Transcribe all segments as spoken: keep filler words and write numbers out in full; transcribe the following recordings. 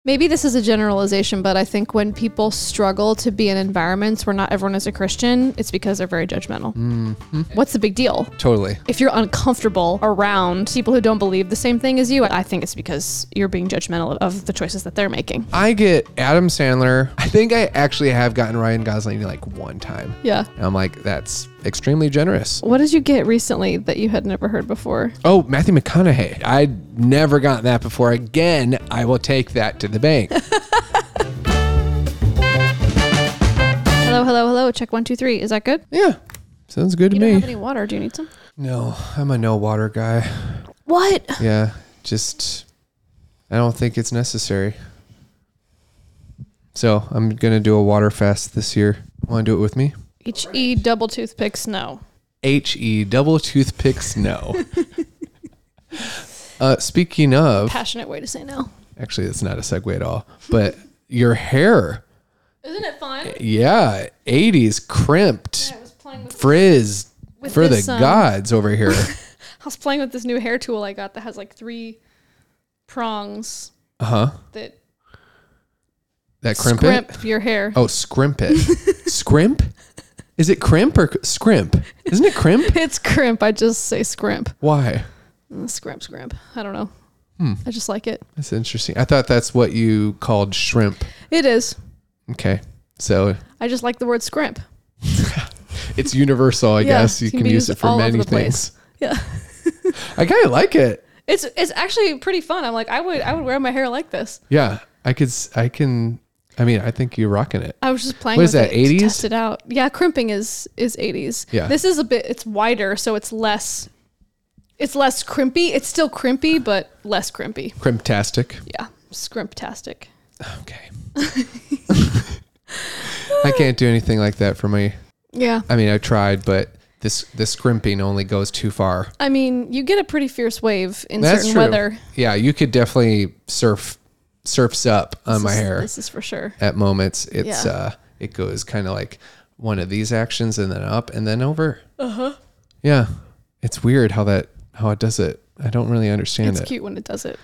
Maybe this is a generalization, but I think when people struggle to be in environments where not everyone is a Christian, it's because they're very judgmental. Mm-hmm. What's the big deal? Totally. If you're uncomfortable around people who don't believe the same thing as you, I think it's because you're being judgmental of the choices that they're making. I get Adam Sandler. I think I actually have gotten Ryan Gosling like one time. Yeah. And I'm like, that's extremely generous. What did you get recently that you had never heard before? Oh, Matthew McConaughey. I'd never gotten that before. Again, I will take that to the bank. Hello, hello, hello. Check one, two, three. Is that good? Yeah. Sounds good you to me. me. You don't have any water. Do you need some? No, I'm a no water guy. What? Yeah. Just, I don't think it's necessary. So I'm going to do a water fast this year. Want to do it with me? H E double toothpicks, no. H E double toothpicks, no. uh, speaking of... Passionate way to say no. Actually, it's not a segue at all. But your hair... Isn't it fun? Yeah. eighties crimped. Yeah, I was playing with frizz with for this, the um, gods over here. I was playing with this new hair tool I got that has like three prongs Uh-huh. that... That crimp, scrimp it? your hair. Oh, scrimp it. Scrimp? Is it crimp or scrimp? Isn't it crimp? It's crimp. I just say scrimp. Why? Uh, Scrimp, scrimp. I don't know. Hmm. I just like it. That's interesting. I thought that's what you called shrimp. It is. Okay. So I just like the word scrimp. it's universal, I Yeah, guess. You it can can be use used it for all over many the place. things. Yeah. I kind of like it. It's it's actually pretty fun. I'm like, I would I would wear my hair like this. Yeah. I could, s- I can, I mean, I think you're rocking it. I was just playing What with is that, it eighties? to test it out. Yeah, crimping is is eighties. Yeah. This is a bit, it's wider, so it's less, it's less crimpy. It's still crimpy, but less crimpy. Crimptastic. Yeah, scrimptastic. Okay. I can't do anything like that for my, Yeah. I mean, I tried, but this, the scrimping only goes too far. I mean, you get a pretty fierce wave in That's certain true. weather. Yeah. You could definitely surf, surfs up on This my is- hair This is for sure. at moments. It's, Yeah. uh, it goes kind of like one of these actions and then up and then over. Uh-huh. Yeah. It's weird how that, how it does it. I don't really understand It's it. cute when it does it.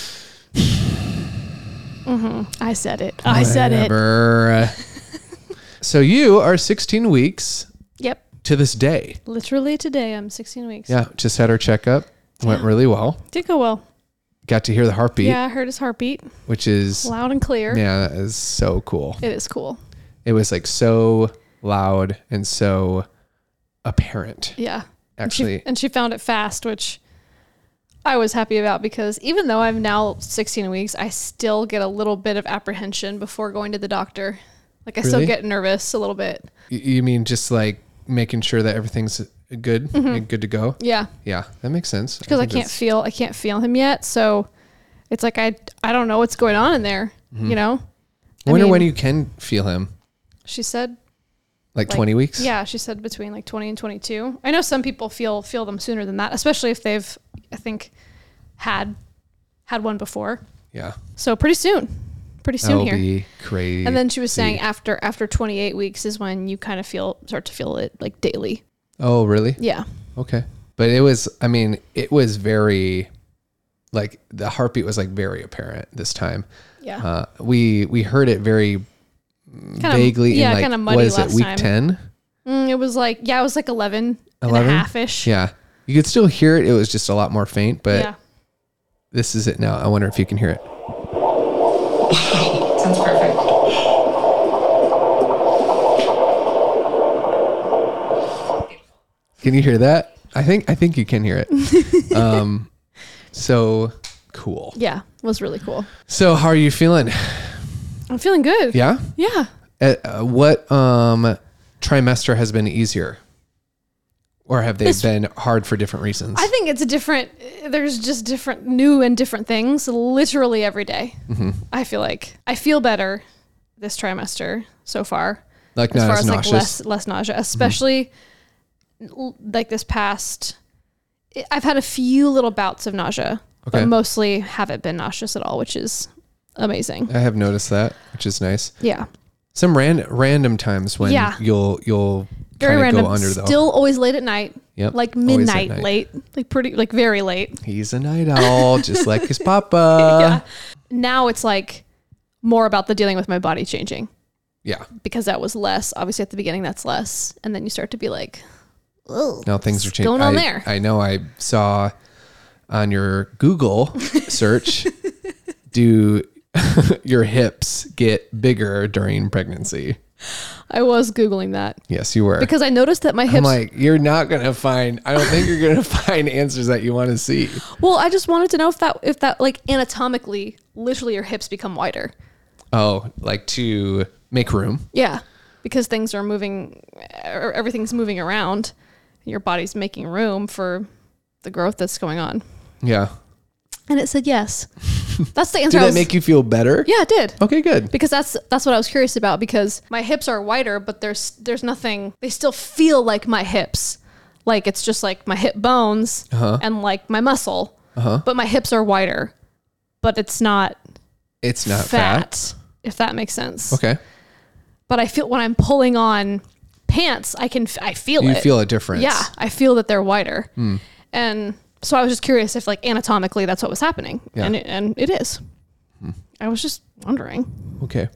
hmm I said it. I said it. Whatever. So you are sixteen weeks Yep. to this day. Literally today, I'm sixteen weeks. Yeah. Just had our checkup. Went Yeah. really well. Did go well. Got to hear the heartbeat, Yeah, I heard his heartbeat which is, loud and clear. yeah, that is so cool. It is cool. It was like so loud and so apparent. Yeah. And she- Actually, and she found it fast, which I was happy about because even though I'm now sixteen weeks, I still get a little bit of apprehension before going to the doctor. Like I still Really? get nervous a little bit. y- you mean just like making sure that everything's good and good to go? Yeah. Yeah, that makes sense. Because I, think can't that's- feel I can't feel him yet. So it's like I I don't know what's going on in there. You know? I wonder mean, when you can feel him. she said Like, like, twenty weeks? Yeah, she said between like twenty and twenty-two. I know some people feel feel them sooner than that, especially if they've I think had had one before. Yeah. So pretty soon. Pretty soon That'll here. be crazy. And then she was saying after after twenty-eight weeks is when you kind of feel start to feel it like daily. Oh, really? Yeah. Okay. But it was, I mean, it was very, like, the heartbeat was, like, very apparent this time. Yeah. Uh, we we heard it very Kinda- vaguely yeah, in, like, kinda muddy what is it, last week time. ten? Mm, it was like yeah, it was like eleven, eleven? and a half-ish. Yeah. You could still hear it. It was just a lot more faint, but Yeah. this is it now. I wonder if you can hear it. Sounds perfect. Can you hear that? I think I think you can hear it. um, so cool. Yeah, it was really cool. So how are you feeling? I'm feeling good. Yeah. Yeah. Uh, uh, what um, trimester has been easier, or have they This- been hard for different reasons? I think it's a different, there's just different, new and different things literally every day. Mm-hmm. I feel like I feel better this trimester so far. like As not far as as like nauseous. less, less nausea, especially l- like this past, I- I've had a few little bouts of nausea, Okay. but mostly haven't been nauseous at all, which is amazing. I have noticed that, which is nice. Yeah. Some ran- random times when Yeah. you'll you'll Very kind of random. go under the Still always late at night. Yep, Like always at midnight night. late. Like pretty, like very late. He's a night owl, just like his papa. yeah. Now it's like more about the dealing with my body changing. Yeah. Because that was less. Obviously, at the beginning, that's less. And then you start to be like, oh, now things are changing. Going on I, there. I know I saw on your Google search, do your hips get bigger during pregnancy? I was Googling that. Yes, you were. Because I noticed that my hips. I'm like, you're not going to find, I don't think you're going to find answers that you want to see. Well, I just wanted to know if that, if that like anatomically, literally your hips become wider. Oh, like to make room. Yeah. Because things are moving, or everything's moving around. Your body's making room for the growth that's going on. Yeah. And it said yes. That's the answer. Did I it was, make you feel better? Yeah, it did. Okay, good. Because that's that's what I was curious about, because my hips are wider, but there's there's nothing, they still feel like my hips. Like it's just like my hip bones Uh-huh. and like my muscle. Uh-huh. But my hips are wider. But it's not It's not fat, fat. if that makes sense. Okay. But I feel when I'm pulling on pants, I can I feel You it. feel a difference. Yeah, I feel that they're wider. Mm. And so I was just curious if like anatomically that's what was happening. Yeah. And it, and it is. Mm. I was just wondering. Okay.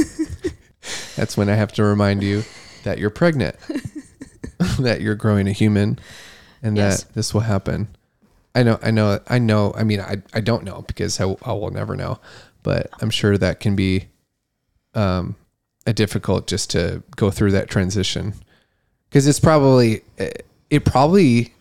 That's when I have to remind you that you're pregnant, that you're growing a human, and Yes. that this will happen. I know, I know, I know. I mean, I, I don't know because I, I will never know, but I'm sure that can be um, a difficult just to go through that transition, because it's probably, it probably,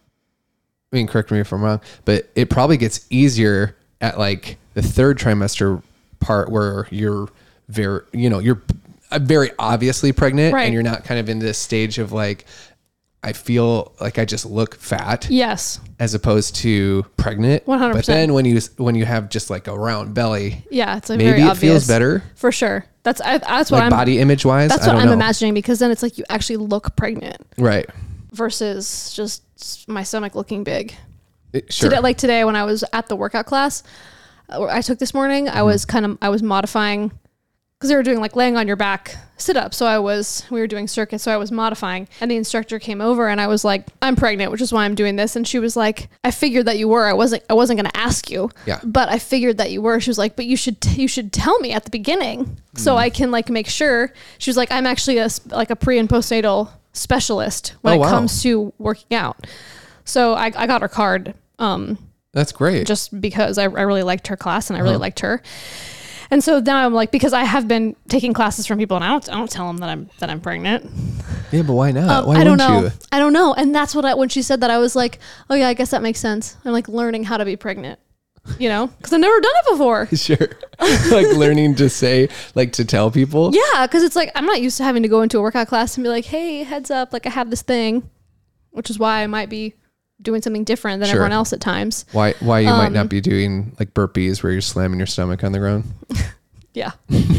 I mean, correct me if I'm wrong, but it probably gets easier at like the third trimester part where you're very, you know, you're very obviously pregnant, Right. and you're not kind of in this stage of like, I feel like I just look fat, Yes. as opposed to pregnant. one hundred But percent. then when you, when you have just like a round belly, Yeah, it's like maybe very it obvious. feels better, For sure. That's I, that's what like I'm body image wise. That's I what don't I'm know. imagining, because then it's like you actually look pregnant Right. versus just my stomach looking big. It- sure. Today, like today when I was at the workout class uh, I took this morning, I was kind of I was modifying, because they were doing like laying on your back sit up. So I was, we were doing circuits. So I was modifying, and the instructor came over and I was like, I'm pregnant, which is why I'm doing this. And she was like, I figured that you were, I wasn't, I wasn't going to ask you, Yeah. but I figured that you were. She was like, but you should, t- you should tell me at the beginning so I can like make sure. She was like, I'm actually a, s- like a pre and postnatal specialist when Oh, it wow. comes to working out. So I, I got her card, um, That's great. just because I, I really liked her class and I really Uh-huh. liked her. And so now I'm like, because I have been taking classes from people and I don't, I don't tell them that I'm, that I'm pregnant. yeah, but why not? Um, why I don't wouldn't know. you? I don't know. And that's what I, when she said that, I was like, oh yeah, I guess that makes sense. I'm like learning how to be pregnant, you know, cause I've never done it before. Sure. Like learning to say, like to tell people. Yeah. Cause it's like, I'm not used to having to go into a workout class and be like, hey, heads up. Like I have this thing, which is why I might be doing something different than Sure. everyone else at times. Why why you might Um, not be doing like burpees where you're slamming your stomach on the ground. Yeah.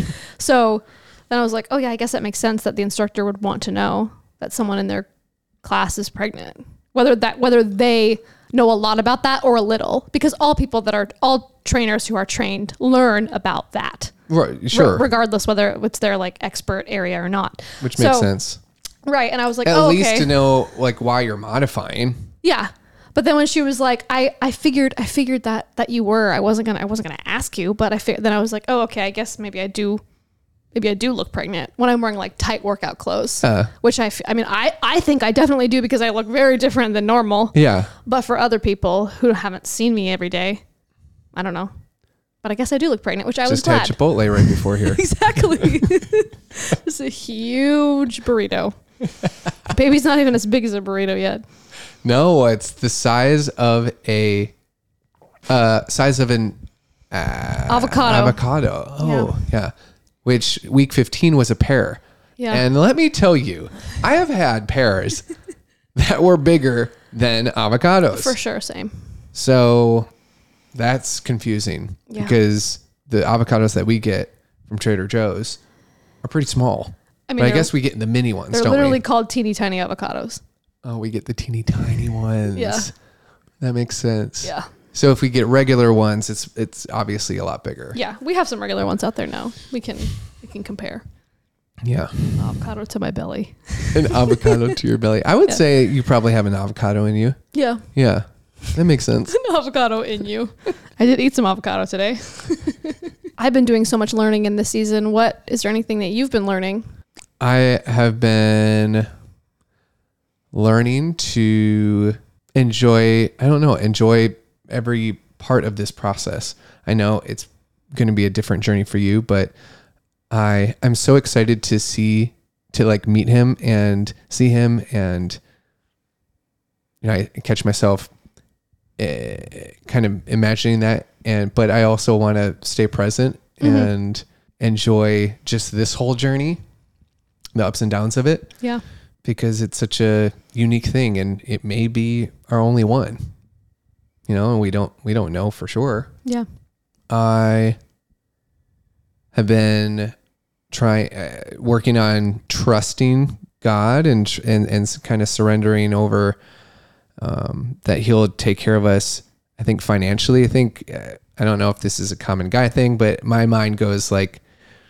So then I was like, oh yeah, I guess that makes sense that the instructor would want to know that someone in their class is pregnant, whether that, whether they know a lot about that or a little, because all people that are, all trainers who are trained learn about that. Right. Sure. Re- regardless whether it's their like expert area or not. Which makes So- sense. Right. And I was like, At oh, least okay. to know like why you're modifying. Yeah. But then when she was like, I, I figured, I figured that, that you were, I wasn't going to, I wasn't going to ask you, but I figured, then I was like, oh, okay, I guess maybe I do, maybe I do look pregnant when I'm wearing like tight workout clothes, Uh, which I, f- I mean, I, I think I definitely do because I look very different than normal, yeah. but for other people who haven't seen me every day, I don't know, but I guess I do look pregnant, which I was Just had glad. Chipotle right before here. Exactly. It's a huge burrito. Baby's not even as big as a burrito yet. No, it's the size of a uh size of an uh, Avocado. Avocado. Oh, yeah. Which week fifteen was a pear. Yeah. And let me tell you, I have had pears that were bigger than avocados. For sure. Same. So that's confusing Yeah. because the avocados that we get from Trader Joe's are pretty small. I mean, but I they're- guess we get the mini ones, They're don't literally we? called teeny tiny avocados. Oh, we get the teeny tiny ones. Yeah. That makes sense. Yeah. So if we get regular ones, it's it's obviously a lot bigger. Yeah. We have some regular ones out there now. We can we can compare Yeah. avocado to my belly. An avocado to your belly. I would Yeah. say you probably have an avocado in you. Yeah. Yeah. That makes sense. An avocado in you. I did eat some avocado today. I've been doing so much learning in this season. What is there anything that you've been learning? I have been learning to enjoy, I don't know, enjoy every part of this process. I know it's going to be a different journey for you, but I I'm so excited to see, to like meet him and see him, and you know, I catch myself uh, kind of imagining that, and but I also want to stay present mm-hmm. and enjoy just this whole journey, the ups and downs of it. Yeah. Because it's such a unique thing, and it may be our only one, you know, and we don't, we don't know for sure. Yeah. I have been trying, uh, working on trusting God and, and, and kind of surrendering over, um, that he'll take care of us. I think financially, I think, uh, I don't know if this is a common guy thing, but my mind goes like,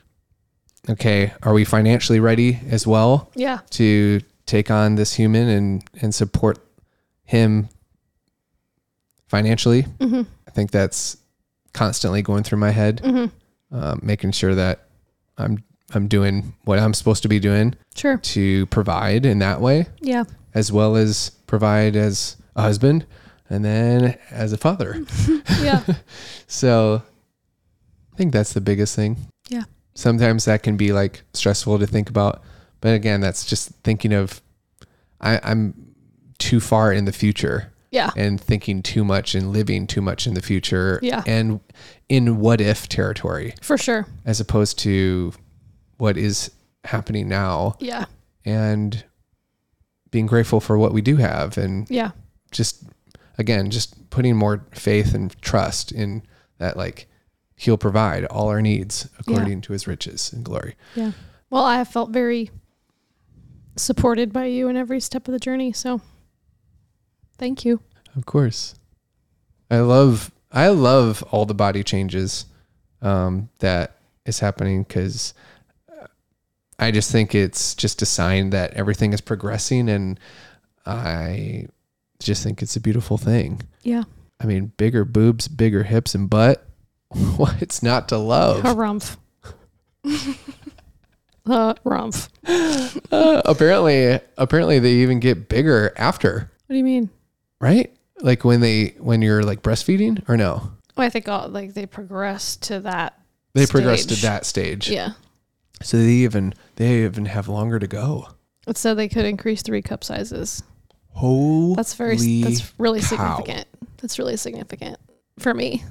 okay, are we financially ready as well? Yeah. To take on this human and, and support him financially? Mm-hmm. I think that's constantly going through my head, mm-hmm. um, making sure that I'm, I'm doing what I'm supposed to be doing. Sure. To provide in that way. Yeah. As well as provide as a husband and then as a father. Yeah. So I think that's the biggest thing. Yeah. Sometimes that can be like stressful to think about, but again, that's just thinking of, I, I'm too far in the future. Yeah. And thinking too much and living too much in the future. Yeah. And in what if territory. For sure. As opposed to what is happening now. Yeah. And being grateful for what we do have, and yeah, just again, just putting more faith and trust in that, like he'll provide all our needs according yeah. to his riches and glory. Yeah. Well, I have felt very supported by you in every step of the journey. So thank you. Of course. I love, I love all the body changes, um, that is happening, 'cause I just think it's just a sign that everything is progressing, and I just think it's a beautiful thing. Yeah. I mean, bigger boobs, bigger hips and butt. What's not to love? Harumph. uh, rumph. uh, apparently, apparently they even get bigger after. What do you mean? Right? Like when they, when you're like breastfeeding, or no? Well, I think all, like they progress to that They stage. progress to that stage. Yeah. So they even, they even have longer to go. It said they could increase three cup sizes. Holy That's very, that's really cow. significant. That's really significant for me.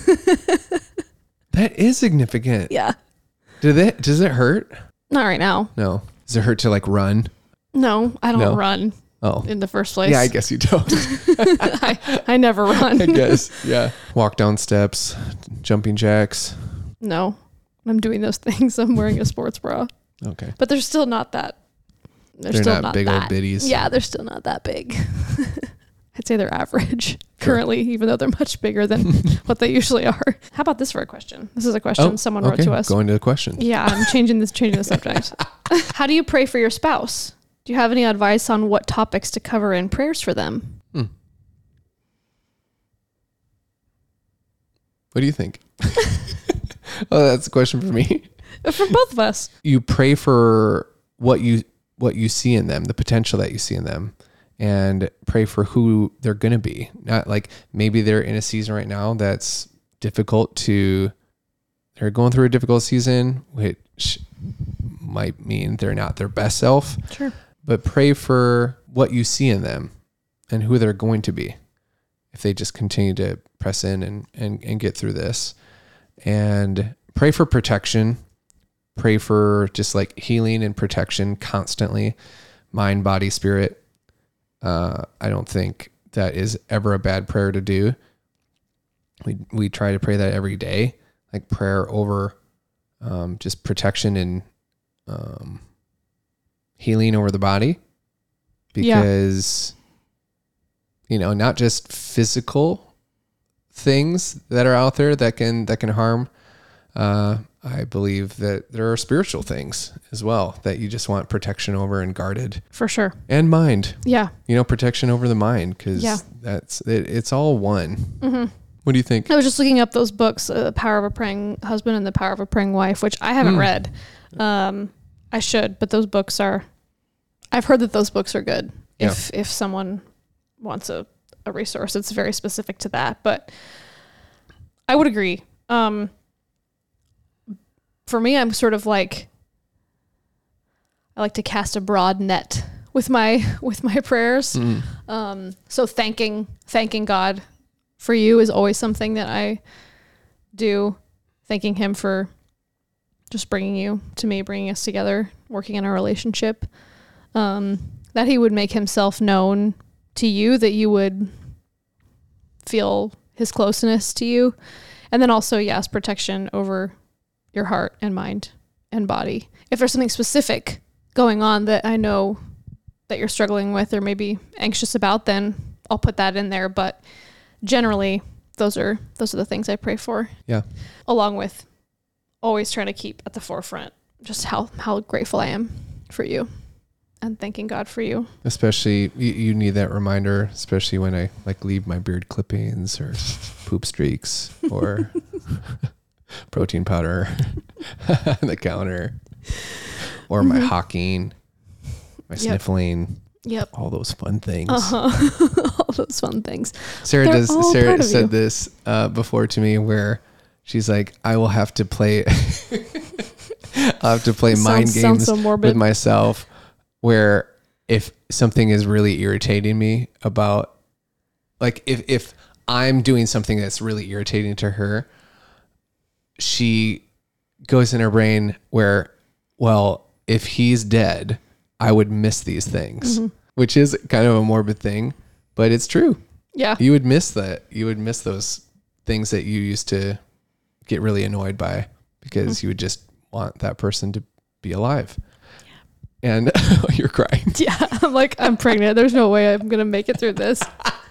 That is significant. Yeah. Do they, does it hurt? Not right now. No. Does it hurt to like run? No, I don't No? run Oh. in the first place. Yeah, I guess you don't. I, I never run. I guess. Yeah. Walk down steps, jumping jacks. No, I'm doing those things. I'm wearing a sports bra. Okay. But they're still not that. They're, They're still not not big old that. bitties. Yeah, they're still not that big. I'd say they're average currently, even though they're much bigger than what they usually are. How about this for a question? This is a question Oh, someone okay. wrote to us. Going to the question. Yeah, I'm changing this, changing the subject. How do you pray for your spouse? Do you have any advice on what topics to cover in prayers for them? Hmm. What do you think? Oh, that's a question for me. For both of us. You pray for what you what you see in them, the potential that you see in them, and pray for who they're going to be. Not like maybe they're in a season right now that's difficult to, they're going through a difficult season, which might mean they're not their best self. Sure. But pray for what you see in them and who they're going to be if they just continue to press in and, and, and get through this. And pray for protection. Pray for just like healing and protection constantly, mind, body, spirit. Uh, I don't think that is ever a bad prayer to do. We we try to pray that every day, like prayer over um, just protection and um, healing over the body, because yeah. you know, not just physical things that are out there that can that can harm. Uh, I believe that there are spiritual things as well that you just want protection over and guarded. For sure. And mind. Yeah. You know, protection over the mind, because yeah. that's it, it's all one. Mm-hmm. What do you think? I was just looking up those books, uh, The Power of a Praying Husband and The Power of a Praying Wife, which I haven't mm. read. Um, I should, but those books are, I've heard that those books are good. Yeah. If if someone wants a, a resource, it's very specific to that. But I would agree. Um, for me, I'm sort of like, I like to cast a broad net with my with my prayers. Mm. Um, so thanking thanking God for you is always something that I do. Thanking him for just bringing you to me, bringing us together, working in our relationship. Um, that he would make himself known to you, that you would feel his closeness to you. And then also, yes, protection over your heart and mind and body. If there's something specific going on that I know that you're struggling with or maybe anxious about, then I'll put that in there. But generally, those are those are the things I pray for. Yeah. Along with always trying to keep at the forefront just how, how grateful I am for you and thanking God for you. Especially, you, you need that reminder, especially when I like leave my beard clippings or poop streaks or protein powder on the counter or my mm-hmm. hawking, my yep. sniffling. Yep. All those fun things. Uh-huh. All those fun things. Sarah They're does. Sarah said this uh, before to me, where she's like, "I will have to play. I'll have to play sounds, mind games so with myself, where if something is really irritating me about, like, if if I'm doing something that's really irritating to her, she goes in her brain where, well, if he's dead, I would miss these things," mm-hmm. which is kind of a morbid thing, but it's true. Yeah. You would miss that. You would miss those things that you used to get really annoyed by because mm-hmm. you would just want that person to be alive. Yeah. And you're crying. Yeah. I'm like, I'm pregnant. There's no way I'm going to make it through this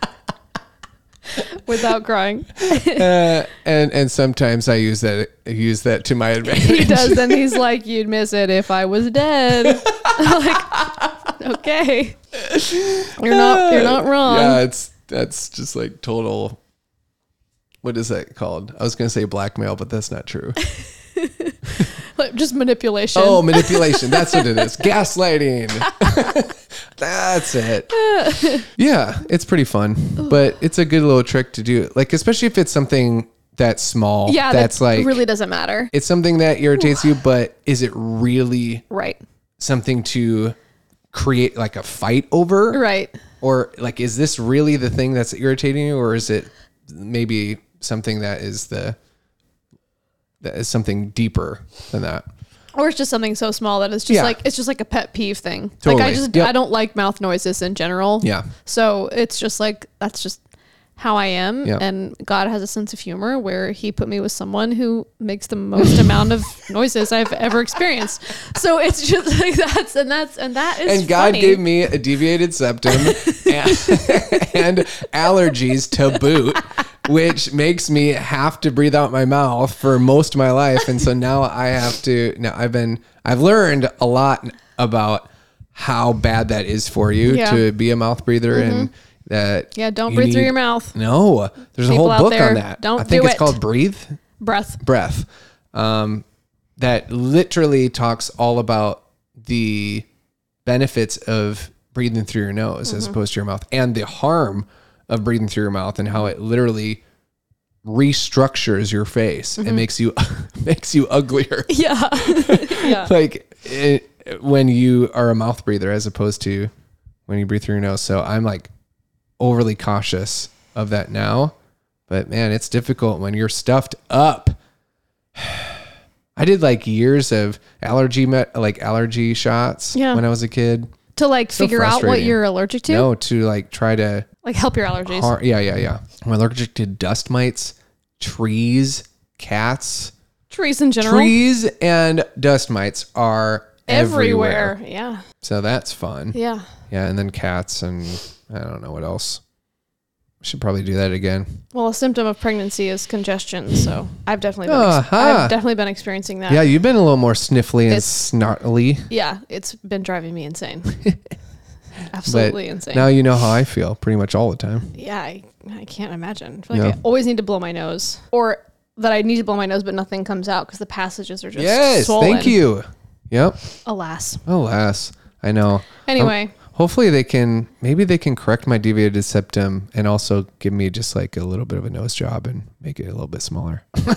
without crying. uh, and, and sometimes I use that, use that to my advantage. He does. Then he's like, you'd miss it if I was dead. I'm like, okay, you're not, you're not wrong. Yeah. It's, that's just like total, what is that called? I was going to say blackmail, but that's not true. Like just manipulation. Oh, manipulation. That's what it is. Gaslighting. That's it. Yeah, it's pretty fun, but it's a good little trick to do. Like, especially if it's something that's small. Yeah, that's that like really doesn't matter. It's something that irritates you, but is it really right? Something to create like a fight over? Right. Or like, is this really the thing that's irritating you, or is it maybe something that is the that is something deeper than that? Or it's just something so small that it's just yeah. like, it's just like a pet peeve thing. Totally. Like I just, yep. I don't like mouth noises in general. Yeah. So it's just like, that's just how I am. Yep. And God has a sense of humor where he put me with someone who makes the most amount of noises I've ever experienced. So it's just like that's, and that's, and that is And God funny. gave me a deviated septum and, and allergies to boot, which makes me have to breathe out my mouth for most of my life. And so now I have to, now I've been, I've learned a lot about how bad that is for you yeah. to be a mouth breather mm-hmm. and that. Yeah. Don't breathe need, through your mouth. No, there's People a whole book there, on that. Don't I think do it's it. called Breathe. Breath. Breath. Um, that literally talks all about the benefits of breathing through your nose mm-hmm. as opposed to your mouth, and the harm of breathing through your mouth, and how it literally restructures your face mm-hmm. and makes you makes you uglier. Yeah. Yeah. Like it, when you are a mouth breather as opposed to when you breathe through your nose. So I'm like overly cautious of that now, but man, it's difficult when you're stuffed up. I did like years of allergy met like allergy shots yeah. when I was a kid. To like so figure out what you're allergic to? No, to like try to like help your allergies. Har- yeah, yeah, yeah. I'm allergic to dust mites, trees, cats. Trees in general. Trees and dust mites are everywhere. everywhere. Yeah. So that's fun. Yeah. Yeah, and then cats and I don't know what else. Should probably do that again. Well, a symptom of pregnancy is congestion, so I've definitely been uh-huh. ex- I've definitely been experiencing that. Yeah, you've been a little more sniffly and it's, snarly. Yeah, it's been driving me insane. Absolutely But insane. now you know how I feel pretty much all the time. Yeah, I, I can't imagine. I feel like Yeah. I always need to blow my nose, or that I need to blow my nose, but nothing comes out because the passages are just Yes, swollen. thank you. Yep. Alas. Alas, I know. Anyway, Um, hopefully they can, maybe they can correct my deviated septum and also give me just like a little bit of a nose job and make it a little bit smaller. no,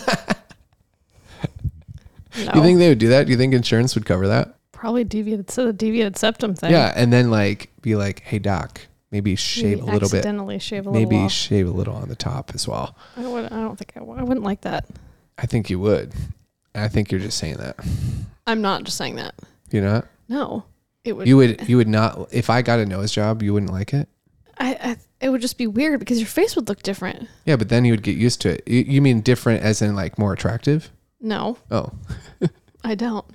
You think they would do that? Do you think insurance would cover that? probably deviated, so the deviated septum thing. Yeah, and then like be like, hey doc, maybe shave Maybe a little bit. accidentally shave a little Maybe off. shave a little on the top as well. I, would, I don't think I, would. I wouldn't like that. I think you would. I think you're just saying that. I'm not just saying that. You know? No, it would. You would you would not, if I got a nose job, you wouldn't like it? I, I. It would just be weird because your face would look different. Yeah, but then you would get used to it. You, you mean different as in like more attractive? No, Oh. I don't.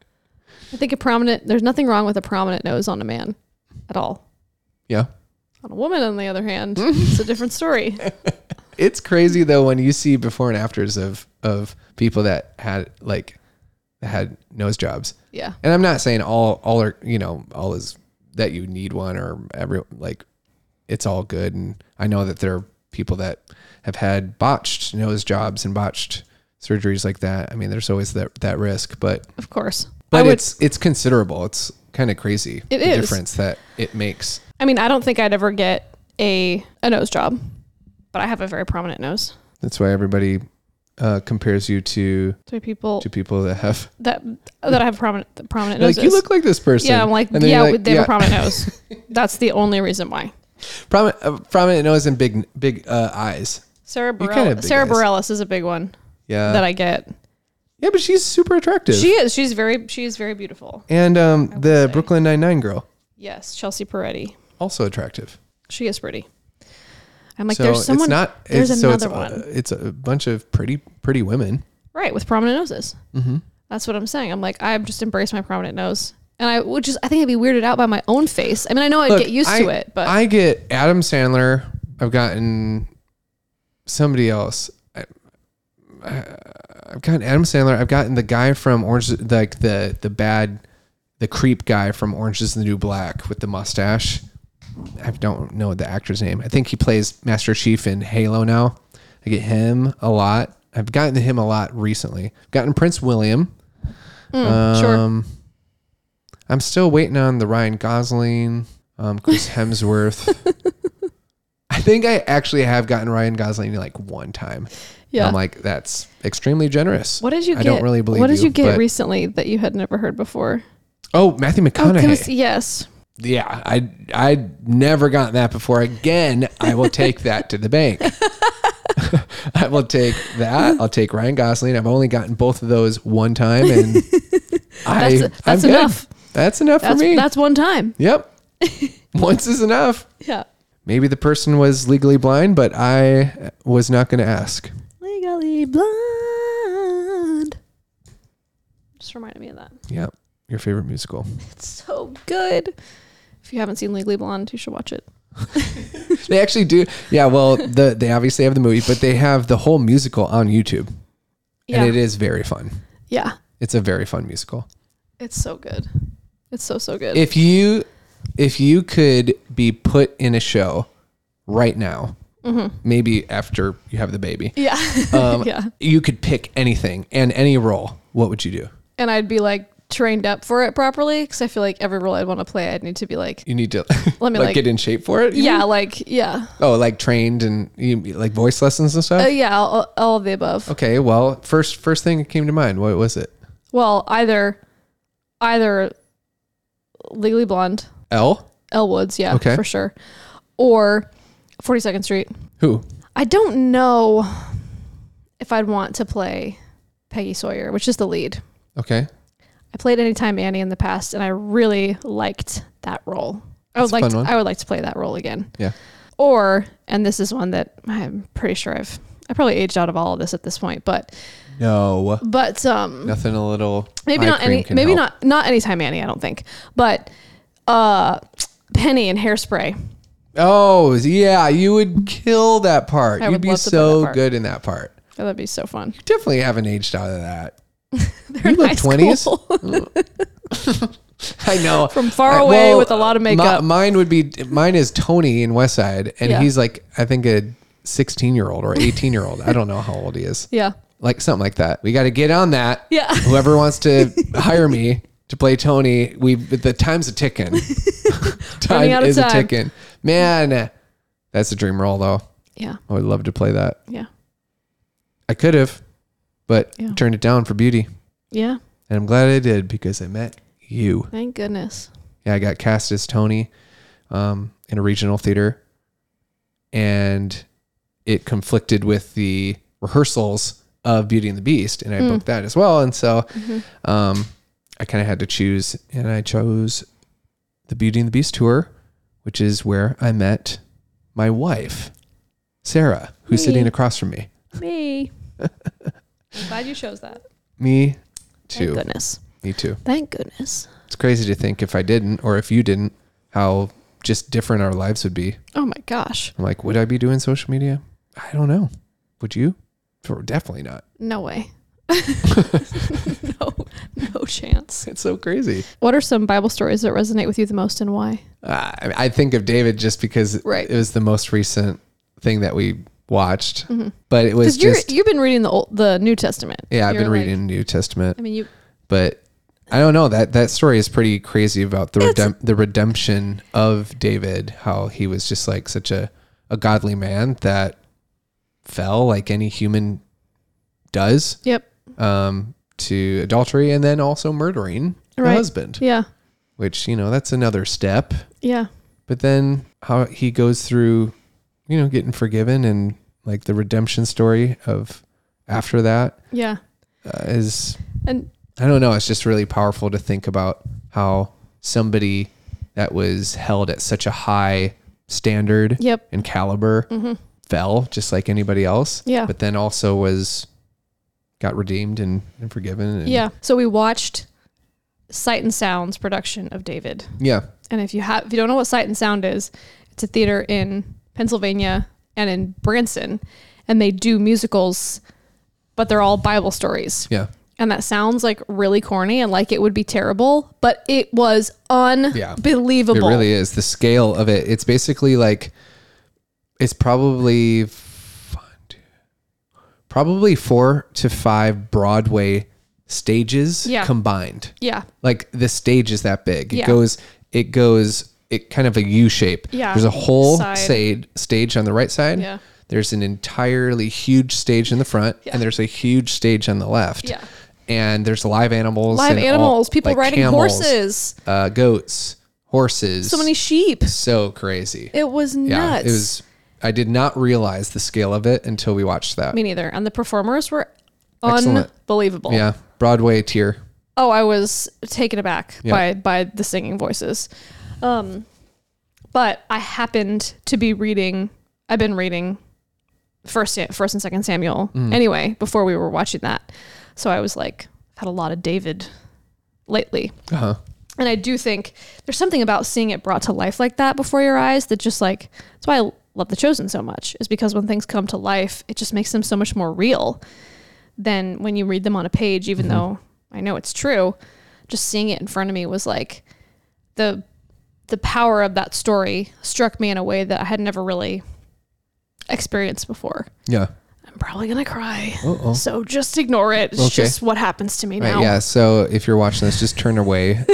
I think a prominent. There's nothing wrong with a prominent nose on a man, at all. Yeah. On a woman, on the other hand, it's a different story. It's crazy though when you see before and afters of of people that had like that had nose jobs. Yeah. And I'm not saying all all are, you know, all is that you need one or every like it's all good, and I know that there are people that have had botched nose jobs and botched surgeries like that. I mean, there's always that that risk, but Of course. but I would, it's it's considerable. It's kind of crazy It the is. difference that it makes. I mean, I don't think I'd ever get a a nose job, but I have a very prominent nose. That's why everybody uh, compares you to To people to people that have that that I have prominent prominent like noses. you look like this person. Yeah, I'm like, And then yeah, you're like, they have yeah. a prominent nose. That's the only reason why. Prominent, uh, prominent nose and big big uh, eyes. Sarah You Bareilles, kinda have big Sarah eyes. Bareilles is a big one Yeah, that I get. yeah, but she's super attractive. She is. She's very. She's very beautiful. and um, would the say. Brooklyn Nine Nine girl, Yes, Chelsea Peretti. also attractive. She is pretty. I'm like, so there's someone. it's not. there's it's, so another it's, one. uh, it's a bunch of pretty pretty women. Right, with prominent noses. Mm-hmm. That's what I'm saying. I'm like, I've just embraced my prominent nose. And I would just, I think I'd be weirded out by my own face. I mean, I know I'd Look, get used I, to it, but I get Adam Sandler. I've gotten somebody else. I, I, I've gotten Adam Sandler. I've gotten the guy from Orange, like the the bad, the creep guy from Orange Is the New Black with the mustache. I don't know the actor's name. I think he plays Master Chief in Halo now. I get him a lot. I've gotten him a lot recently. I've gotten Prince William. mm, sure. Um, I'm still waiting on the Ryan Gosling, um, Chris Hemsworth. I think I actually have gotten Ryan Gosling like one time. Yeah. I'm like, that's extremely generous. What did you I get? don't really believe What did you, get but- recently that you had never heard before? Oh, Matthew Oh, McConaughey. goodness, yes. Yeah, I I never gotten that before. Again, I will take that to the bank. I will take that. I'll take Ryan Gosling. I've only gotten both of those one time, and I That's, I'm that's good. enough. That's enough That's, for me. that's one time. Yep, once is enough. Yeah. Maybe the person was legally blind, but I was not going to ask. Legally Blonde. Just reminded me of that. Yep, your favorite musical. It's so good. If you haven't seen Legally Blonde, you should watch it. They actually do. Yeah, well, the they obviously have the movie, but they have the whole musical on YouTube, Yeah. and it is very fun. Yeah. It's a very fun musical. It's so good. It's so, so good. If you if you could be put in a show right now, mm-hmm. maybe after you have the baby, Yeah. um, yeah. you could pick anything and any role. What would you do? And I'd be like trained up for it properly because I feel like every role I'd want to play, I'd need to be like, You need to Let me, like, like- get in shape for it. you yeah, mean? like, yeah. Oh, like trained and you, like voice lessons and stuff. Uh, yeah, all, all of the above. Okay, well, first first thing that came to mind, what was it? Well, either, either Legally Blonde, Elle? Elle Woods, yeah, Okay. for sure, or forty-second Street. Who? I don't know if I'd want to play Peggy Sawyer, which is the lead. Okay. I played Anytime Annie in the past, and I really liked that role. I That's would a like fun to, one. I would like to play that role again. Yeah. Or, and this is one that I'm pretty sure I've I probably aged out of all of this at this point, but No. but um Nothing a little maybe eye not cream any can maybe help. not not Anytime Annie, I don't think. But uh Penny in Hairspray. Oh, yeah, you would kill that part. I You'd would be love to play so that part. good in that part. Oh, that'd be so fun. Definitely haven't aged out of that. They're You in look high twenties. school. I know. From far I- away well, with a lot of mi- makeup. mine would be, mine is Tony in West Side. And Yeah. he's like, I think a sixteen year old or eighteen year old. I don't know how old he is. Yeah. Like something like that. We got to get on that. Yeah. Whoever wants to hire me to play Tony, we the time's a ticking. Time out of is a time. ticking. Man, that's a dream role though. Yeah. I would love to play that. Yeah. I could have, but Yeah. turned it down for beauty. Yeah. And I'm glad I did because I met you. Thank goodness. Yeah, I got cast as Tony um, in a regional theater, and it conflicted with the rehearsals of Beauty and the Beast, and I Mm. booked that as well. And so Mm-hmm. um, I kind of had to choose, and I chose the Beauty and the Beast tour, which is where I met my wife, Sarah, who's Me. sitting across from me. Me. I'm glad you chose that. Me Thank too. goodness. Me too. Thank goodness. It's crazy to think if I didn't, or if you didn't, how just different our lives would be. Oh my gosh. I'm like, would I be doing social media? I don't know. Would you? For- Definitely not. No way. no, no chance. It's so crazy. What are some Bible stories that resonate with you the most and why? Uh, I I think of David just because Right. it was the most recent thing that we watched, but it was Because you're just, you've been reading the old, the New Testament. yeah, I've You're been like- reading New Testament, I mean, you. but I don't know, that, that story is pretty crazy about the It's- redem- the redemption of David, how he was just like such a, a godly man that fell like any human does, Yep. um, to adultery and then also murdering a Right. husband, Yeah. which, you know, that's another step. Yeah. But then how he goes through, you know, getting forgiven and like the redemption story of after that Yeah. uh, is, And I don't know. It's just really powerful to think about how somebody that was held at such a high standard yep. and caliber Mm-hmm. fell just like anybody else. Yeah. But then also was, got redeemed and, and forgiven. And Yeah. So we watched Sight and Sound's production of David. Yeah. And if you have, if you don't know what Sight and Sound is, it's a theater in Pennsylvania and in Branson, and they do musicals, but they're all Bible stories. Yeah. And that sounds like really corny and like it would be terrible, but it was Yeah. unbelievable. It really is. The scale of it, it's basically like, it's probably, f- probably four to five Broadway stages Yeah. combined. Yeah. Like the stage is that big. It Yeah. goes, it goes, it kind of a U shape. Yeah. There's a whole Side. stage, stage on the right side. Yeah. There's an entirely huge stage in the front, Yeah. and there's a huge stage on the left. Yeah. And there's live animals. Live and all- animals, people like riding camels, horses, uh, goats, horses. so many sheep. So crazy. It was nuts. Yeah, it was. I did not realize the scale of it until we watched that. Me neither. And the performers were Excellent. unbelievable. Yeah, Broadway tier. Oh, I was taken aback Yeah. by by the singing voices. Um, but I happened to be reading. I've been reading first, Sa- first and second Samuel Mm. anyway before we were watching that. So I was like, I've had a lot of David lately, Uh huh. and I do think there's something about seeing it brought to life like that before your eyes that just like that's why I love The Chosen so much, is because when things come to life, it just makes them so much more real than when you read them on a page, even Mm-hmm. though I know it's true. Just seeing it in front of me was like the the power of that story struck me in a way that I had never really experienced before. Yeah. I'm probably gonna cry. Uh-oh. So just ignore it. It's Okay. just what happens to me Right, now. yeah. So if you're watching this, just turn away.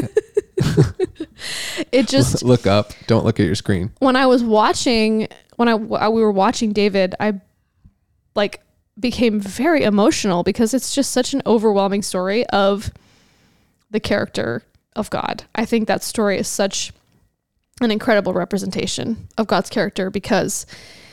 It just Look up. Don't look at your screen. when I was watching, when I, w- we were watching David, I like became very emotional because it's just such an overwhelming story of the character of God. I think that story is such an incredible representation of God's character because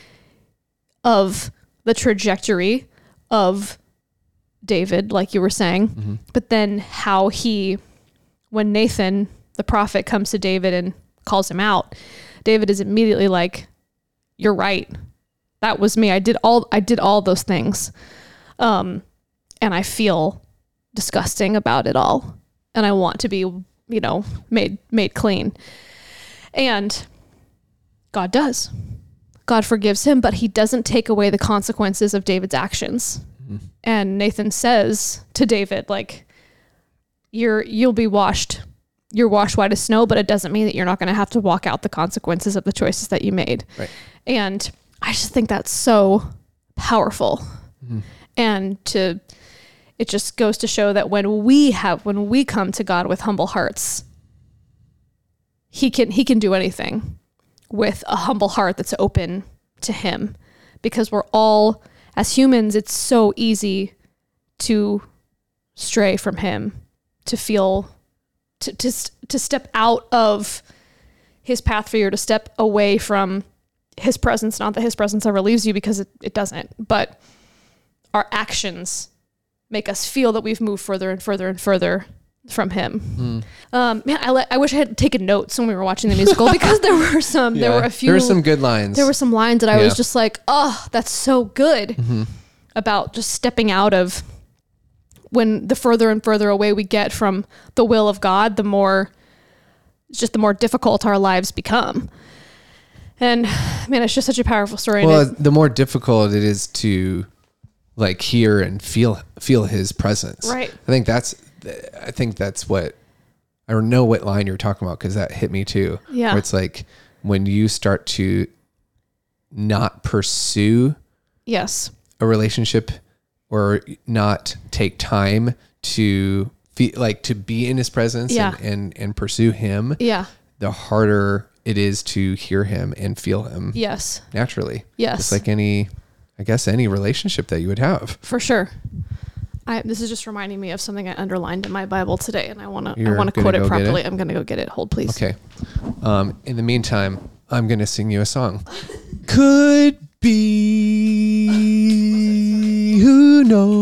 of the trajectory of David, like you were saying, Mm-hmm. but then how he, when Nathan, the prophet, comes to David and calls him out, David is immediately like, you're right. That was me. I did all, I did all those things. Um, and I feel disgusting about it all. And I want to be, you know, made, made clean. And God does. God forgives him, but he doesn't take away the consequences of David's actions. Mm-hmm. And Nathan says to David, like, you're, you'll be washed you're washed white as snow, but it doesn't mean that you're not going to have to walk out the consequences of the choices that you made. Right. And I just think that's so powerful. Mm-hmm. And to, it just goes to show that when we have, when we come to God with humble hearts, he can, he can do anything with a humble heart that's open to him, because we're all, as humans, it's so easy to stray from him, to feel, to, to, to step out of his path for you, to step away from his presence. Not that his presence ever leaves you, because it, it doesn't, but our actions make us feel that we've moved further and further and further from him. Mm. Um, man, I, le- I wish I had taken notes when we were watching the musical, because there were some, yeah, there were a few, there were some good lines. There were some lines that I yeah. was just like, oh, that's so good, mm-hmm. about just stepping out of, when the further and further away we get from the will of God, the more, just the more difficult our lives become. And man, it's just such a powerful story. Well, it, the more difficult it is to like hear and feel, feel his presence. Right. I think that's, I think that's what, I don't know what line you're talking about, because that hit me too. Yeah. Where it's like when you start to not pursue yes. a relationship, or not take time to feel like to be in his presence, yeah. and, and, and pursue him, yeah. the harder it is to hear him and feel him. Yes. Naturally. Yes. Just like any, I guess, any relationship that you would have. For sure. I, this is just reminding me of something I underlined in my Bible today, and I want to I want to quote it properly. It? I'm going to go get it. Hold, please. Okay. Um, in the meantime, I'm going to sing you a song. Could be, who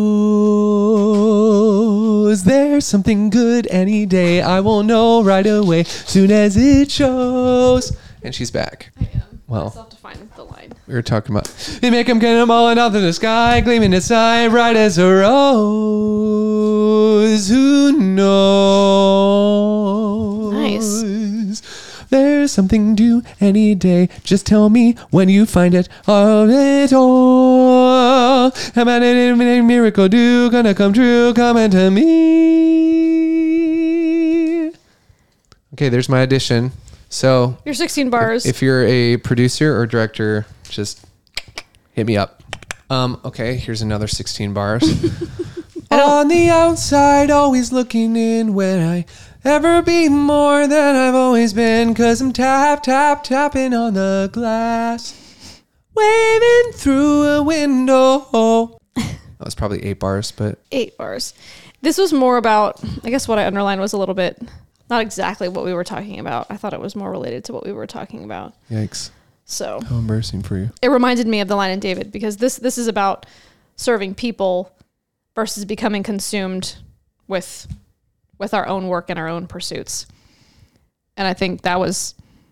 knows? There's something good any day. I will know right away, soon as it shows. And she's back. I am. Well, I still have to find the line. We were talking about, they make them cannonball and out in the sky, gleaming inside, bright as a rose. Who knows? Nice. There's something due any day. Just tell me when you find it. Of it all. How about it? A miracle do gonna come true? Coming to me. Okay, there's my addition. So you're sixteen bars. If you're a producer or director, just hit me up. Um, okay, here's another sixteen bars. On the outside, always looking in. When I ever be more than I've always been, 'cause I'm tap, tap, tapping on the glass, waving through a window. That was probably eight bars, but eight bars. This was more about, I guess what I underlined was a little bit, not exactly what we were talking about. I thought it was more related to what we were talking about. Yikes. So how embarrassing for you. It reminded me of the line in David, because this this is about serving people versus becoming consumed with with our own work and our own pursuits. And I think that was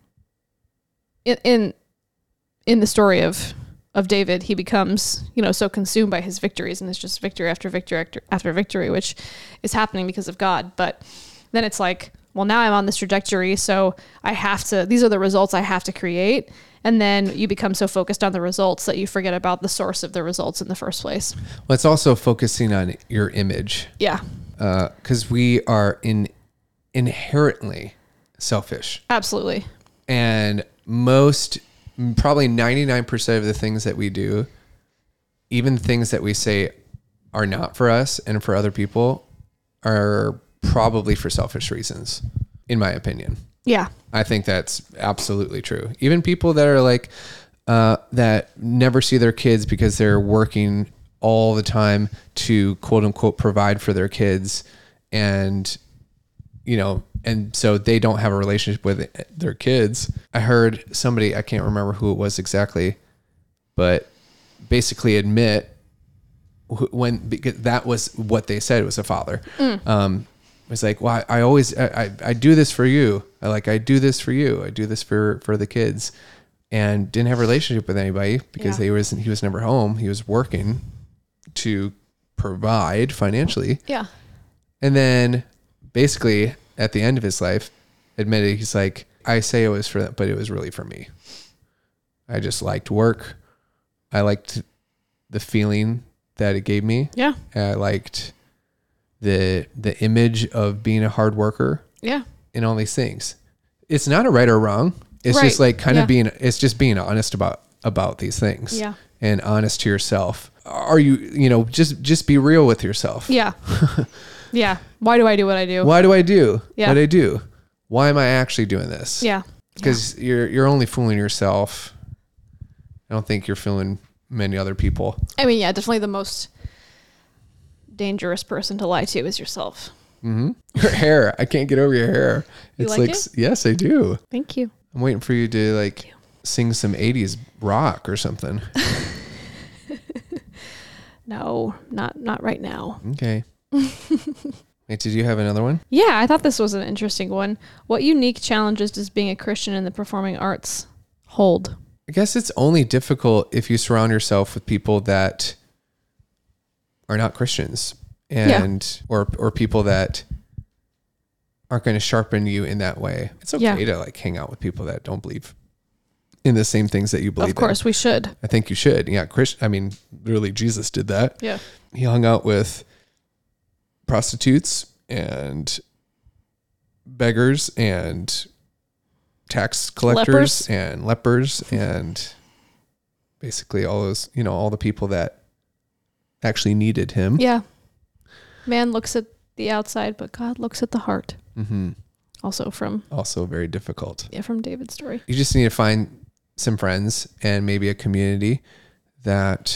in in, in the story of of David, he becomes, you know, so consumed by his victories, and it's just victory after victory after, after victory, which is happening because of God. But then it's like, well, now I'm on this trajectory, so I have to, these are the results I have to create. And then you become so focused on the results that you forget about the source of the results in the first place. Well, it's also focusing on your image. Yeah. Because uh, we are in inherently selfish. Absolutely. And most, probably ninety-nine percent of the things that we do, even things that we say are not for us and for other people, are probably for selfish reasons, in my opinion. Yeah. I think that's absolutely true. Even people that are like, uh, that never see their kids because they're working all the time to quote unquote provide for their kids. And, you know, and so they don't have a relationship with their kids. I heard somebody, I can't remember who it was exactly, but basically admit when, because that was what they said, it was a father. Mm. Um, It was like, well, I, I always, I, I, I do this for you. I like, I do this for you. I do this for, for the kids, and didn't have a relationship with anybody because yeah. they was, he was never home. He was working to provide financially. Yeah. And then basically at the end of his life admitted, he's like, I say it was for that, but it was really for me. I just liked work. I liked the feeling that it gave me. Yeah. I liked the the image of being a hard worker. Yeah. and all these things. It's not a right or wrong. It's Right. just like kind Yeah. of being, it's just being honest about, about these things. Yeah. And honest to yourself. Are you, you know, just, just be real with yourself. Yeah. Yeah. Why do I do what I do? Why do I do Yeah. what I do? Why am I actually doing this? Yeah. Because you're, you're only fooling yourself. I don't think you're fooling many other people. I mean, yeah, definitely the most dangerous person to lie to is yourself. Mm-hmm. Your hair. I can't get over your hair. You It's like like, it? yes, I do. Thank you. I'm waiting for you to like sing some eighties rock or something. No, not not right now. Okay. Wait, did you have another one? Yeah, I thought this was an interesting one. What unique challenges does being a Christian in the performing arts hold? I guess it's only difficult if you surround yourself with people that are not Christians and or or people that aren't going to sharpen you in that way. It's okay Yeah. to like hang out with people that don't believe in the same things that you believe Of course, in. we should. I think you should. Yeah, Chris, I mean, literally Jesus did that. Yeah. He hung out with prostitutes and beggars and tax collectors Lepers. and lepers and basically all those, you know, all the people that actually needed him. Yeah. Man looks at the outside, but God looks at the heart. Mm-hmm. Also from Also very difficult. yeah, from David's story. You just need to find some friends and maybe a community that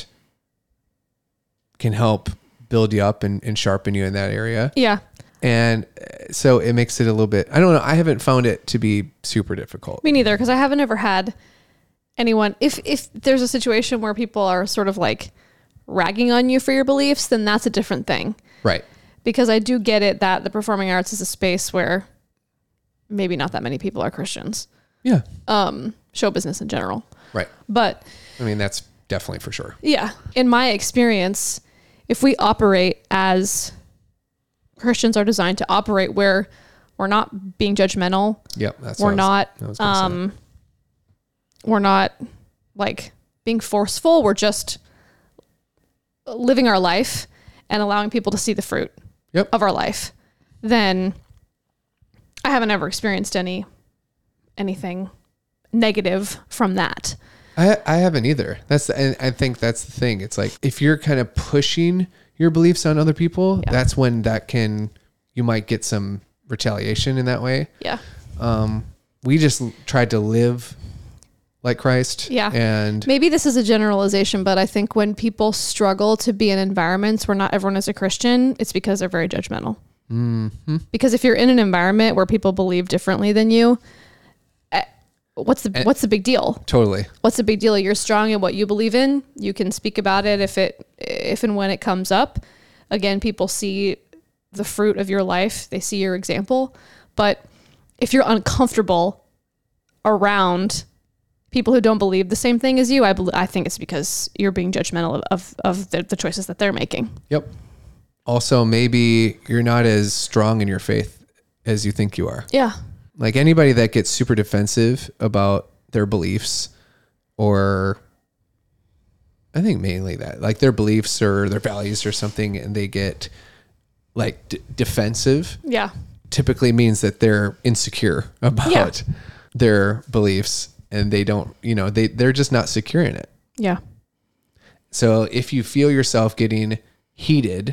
can help build you up and, and sharpen you in that area. Yeah. And uh, so it makes it a little bit, I don't know. I haven't found it to be super difficult. Me neither, because I haven't ever had anyone. If if there's a situation where people are sort of like ragging on you for your beliefs, then that's a different thing. Right. Because I do get it that the performing arts is a space where maybe not that many people are Christians. Yeah. Um, show business in general. Right. But I mean, that's definitely for sure. yeah, in my experience, if we operate as Christians are designed to operate, where we're not being judgmental, Yep. That's we're what I was- not, I was gonna say. um, we're not like being forceful. We're just living our life and allowing people to see the fruit Yep. of our life. Then I haven't ever experienced any anything negative from that. I I haven't either. That's the, and I think that's the thing. It's like if you're kind of pushing your beliefs on other people, Yeah. that's when that can you might get some retaliation in that way. Yeah. Um, we just l- tried to live like Christ. Yeah. And Maybe this is a generalization, but I think when people struggle to be in environments where not everyone is a Christian, it's because they're very judgmental. mm-hmm. Because if you're in an environment where people believe differently than you, eh, what's the And- what's the big deal? Totally. What's the big deal? You're strong in what you believe in. You can speak about it if it if and when it comes up. Again, people see the fruit of your life. They see your example. But if you're uncomfortable around people who don't believe the same thing as you, I bel I think it's because you're being judgmental of of, of the, the choices that they're making. Yep. Also, maybe you're not as strong in your faith as you think you are. Yeah. Like anybody that gets super defensive about their beliefs, or I think mainly that, like their beliefs or their values or something, and they get like d- defensive, Yeah. typically means that they're insecure about Yeah. their beliefs, and they don't, you know, they, they're just not secure in it. Yeah. So if you feel yourself getting heated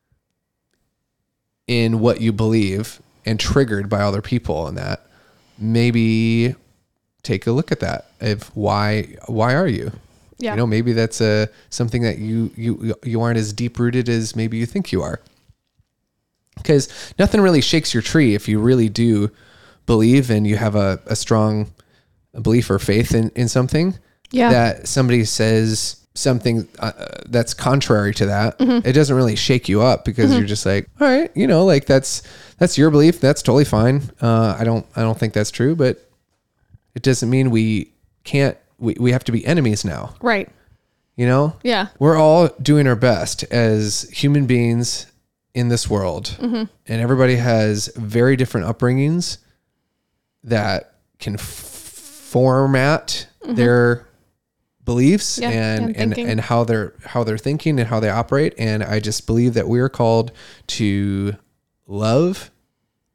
in what you believe and triggered by other people and that, maybe take a look at that. If why, why are you? Yeah. You know, maybe that's a, something that you, you, you aren't as deep rooted as maybe you think you are. Because nothing really shakes your tree if you really do believe and you have a, a strong belief or faith in, in something. Yeah. That somebody says something uh, that's contrary to that, it doesn't really shake you up because you're just like, all right, you know, like that's that's your belief. That's totally fine. Uh, I don't I don't think that's true, but it doesn't mean we can't. We we have to be enemies now. Right. You know. Yeah. We're all doing our best as human beings in this world, and everybody has very different upbringings that can f- format their beliefs Yeah, and and and, thinking. and how they're how they're thinking and how they operate. And I just believe that we are called to love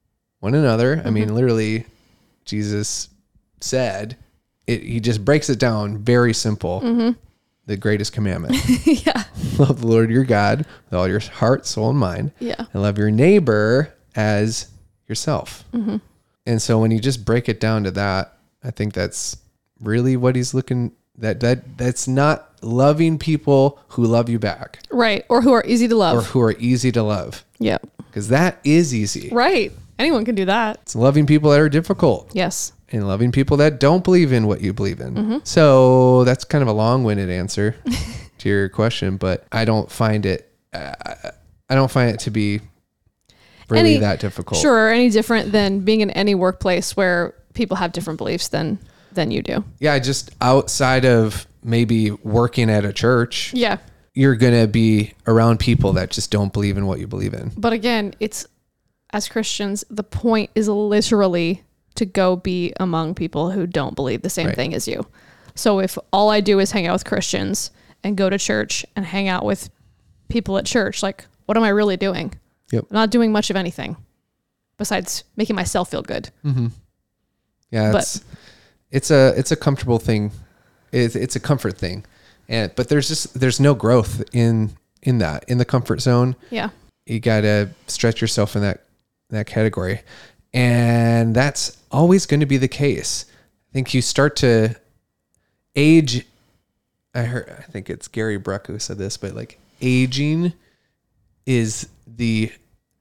one another. Mm-hmm. I mean, literally, Jesus said it. He just breaks it down very simple. Mm-hmm. The greatest commandment. Yeah. Love the Lord your God with all your heart, soul, and mind. Yeah. And love your neighbor as yourself. Mm-hmm. And so when you just break it down to that, I think that's really what he's looking that that that's not loving people who love you back. Right. Or who are easy to love. Or who are easy to love. Yeah. Because that is easy. Right. Anyone can do that. It's loving people that are difficult. Yes. And loving people that don't believe in what you believe in. Mm-hmm. So that's kind of a long-winded answer to your question, but I don't find it, uh, I don't find it to be really any, that difficult. Sure. Any different than being in any workplace where people have different beliefs than, than you do. Yeah. Just outside of maybe working at a church. Yeah. You're going to be around people that just don't believe in what you believe in. But again, it's, as Christians, the point is literally to go be among people who don't believe the same right. thing as you. So if all I do is hang out with Christians and go to church and hang out with people at church, like, what am I really doing? Yep. I'm not doing much of anything besides making myself feel good. Mm-hmm. Yeah. But, it's, it's a, it's a comfortable thing. It's, it's a comfort thing. And, but there's just, there's no growth in, in that, in the comfort zone. Yeah. You got to stretch yourself in that, that category. And that's always going to be the case. I think you start to age. I heard, I think it's Gary Bruck who said this, but like aging is the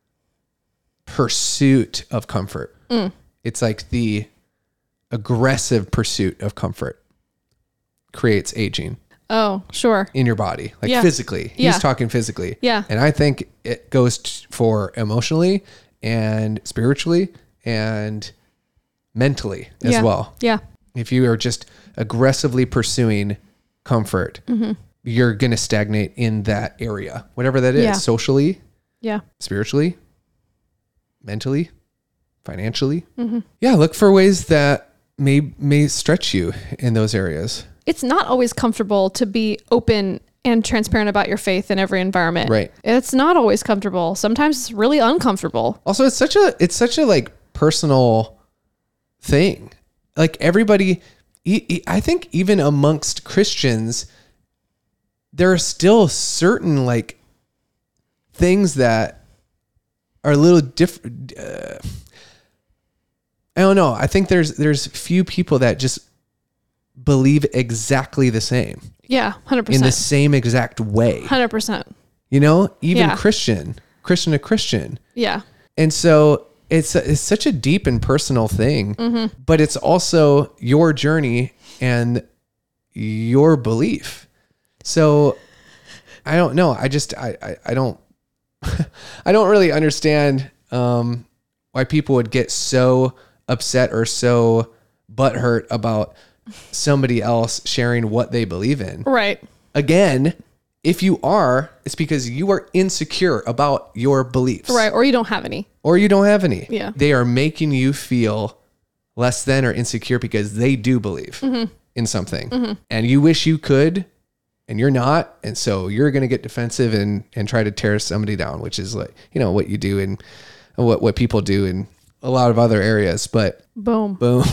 pursuit of comfort. Mm. It's like the aggressive pursuit of comfort creates aging. Oh, sure. In your body, like yeah. physically. He's yeah. talking physically. Yeah. And I think it goes t- for emotionally and spiritually and mentally as yeah. well. Yeah. If you are just aggressively pursuing comfort, mm-hmm. you're going to stagnate in that area, whatever that is, yeah. socially, yeah, spiritually, mentally, financially. Mm-hmm. Yeah. Look for ways that may, may stretch you in those areas. It's not always comfortable to be open and transparent about your faith in every environment. Right. It's not always comfortable. Sometimes it's really uncomfortable. Also, it's such a, it's such a like personal thing. Like everybody, I think even amongst Christians, there are still certain like things that are a little different. Uh, I don't know. I think there's, there's few people that just believe exactly the same. Yeah, one hundred percent. In the same exact way. one hundred percent. You know, even yeah. Christian, Christian to Christian. Yeah. And so it's a, it's such a deep and personal thing, mm-hmm. but it's also your journey and your belief. So I don't know. I just, I, I, I don't, I don't really understand um, why people would get so upset or so butthurt about somebody else sharing what they believe in. Right. Again, if you are, it's because you are insecure about your beliefs. Right. Or you don't have any. Or you don't have any. Yeah. They are making you feel less than or insecure because they do believe mm-hmm. in something. Mm-hmm. And you wish you could, and you're not. And so you're going to get defensive and, and try to tear somebody down, which is like, you know, what you do and what, what people do in a lot of other areas. But boom. Boom.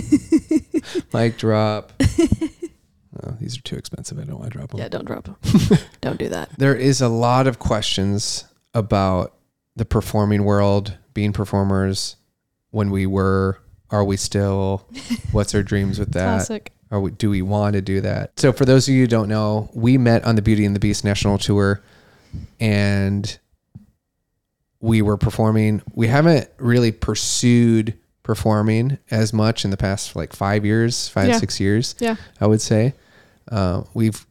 Mic drop. Oh, these are too expensive. I don't want to drop them. Yeah, don't drop them. Don't do that. There is a lot of questions about the performing world, being performers, when we were, are we still, what's our dreams with that? Classic. Are we, do we want to do that? So for those of you who don't know, we met on the Beauty and the Beast national tour and we were performing. We haven't really pursued performing as much in the past like five years, five, yeah. six years, yeah. I would say. Uh, we've,